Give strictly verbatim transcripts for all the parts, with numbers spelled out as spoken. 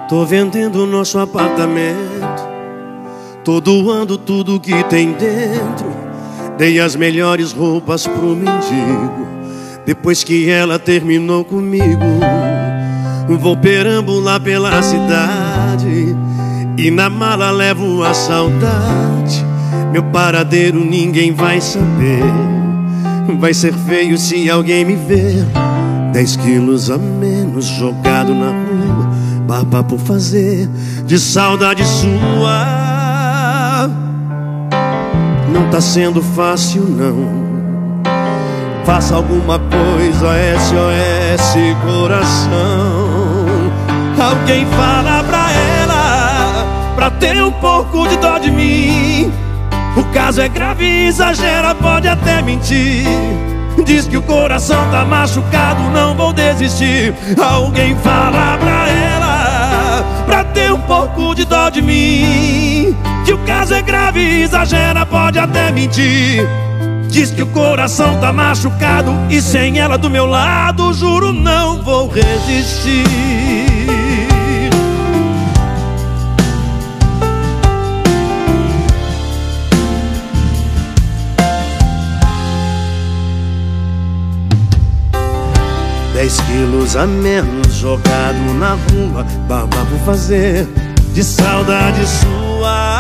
Tô vendendo o nosso apartamento, tô doando tudo que tem dentro. Dei as melhores roupas pro mendigo depois que ela terminou comigo. Vou perambular pela cidade e na mala levo a saudade. Meu paradeiro ninguém vai saber, vai ser feio se alguém me ver. Dez quilos a menos jogado na rua, barba por fazer, de saudade sua. Não tá sendo fácil não, faça alguma coisa, S O S coração. Alguém fala pra ela, pra ter um pouco de dó de mim. O caso é grave, exagera, pode até mentir. Diz que o coração tá machucado, não vou desistir. Alguém fala pra ela, pra ter um pouco de dó de mim. Que o caso é grave, exagera, pode até mentir. Diz que o coração tá machucado e sem ela do meu lado, juro, não vou resistir. Dez quilos a menos jogado na rua, barba por fazer, de saudade sua.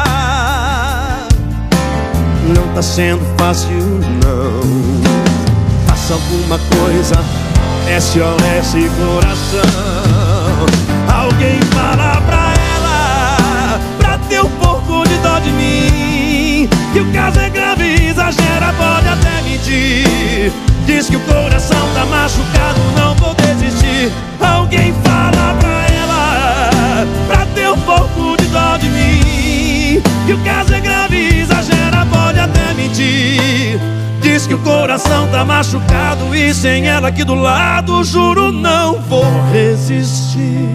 Não tá sendo fácil não, faça alguma coisa, S O S coração. Alguém fala pra ela, pra ter um pouco de dó de mim. Que o caso é grave, exagera, pode até mentir. Diz que o coração tá machucado, não vou desistir. Alguém fala pra ela, pra ter um pouco de dó de mim. Que o caso é grave, exagera, pode até mentir. Diz que o coração tá machucado e sem ela aqui do lado, juro, não vou resistir.